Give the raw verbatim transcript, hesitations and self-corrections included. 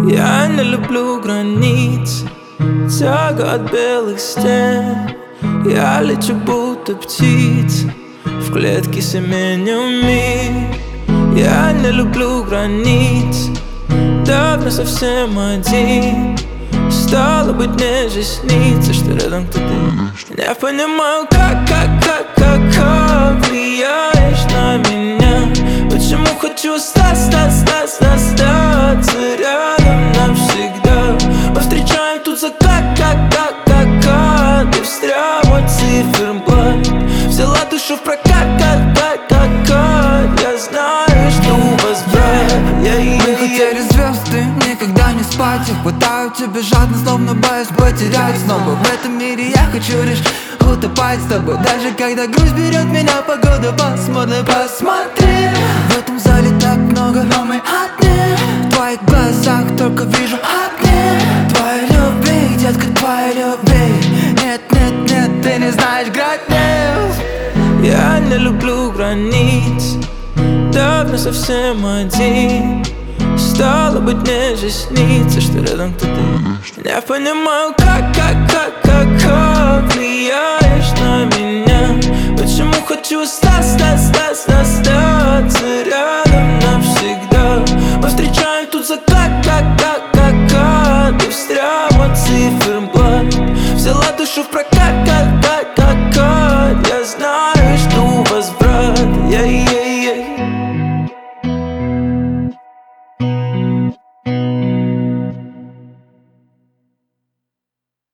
Я не люблю границ, тягу от белых стен. Я лечу будто птица в клетке с именем мир. Я не люблю границ, давно совсем один. Стало быть, мне же снится, что рядом кто-то. Не понимаю, как, как, как, как, как влияешь на меня. Почему хочу остаться, остаться, остаться рядом навсегда. Повстречаем тут закат, как, как, как, как. И встрял мой циферблат. Взяла душу в прокат, как, как, как, как. Я знаю, что у вас брат. Мы хотели звезды, никогда не спать. Я хватаю тебя жадно, словно боюсь потерять снова. В этом мире я хочу лишь утопать с тобой. Даже когда грусть берет меня, погода посмотри, посмотри. В этом зале так много, но мы одни. В твоих глазах только вижу огни. Твоей любви, детка, твоей любви. Нет, нет, нет, ты не знаешь границ. Я не люблю границ, давно совсем один. Стало быть, мне же снится, что рядом кто-то. Не понимаю, как, как, как, как, как влияешь на меня. Почему хочу остаться, остаться, остаться рядом навсегда. Повстречаем тут закат, как, как, как, как. И встрял мой циферблат. Взяла душу в прокат,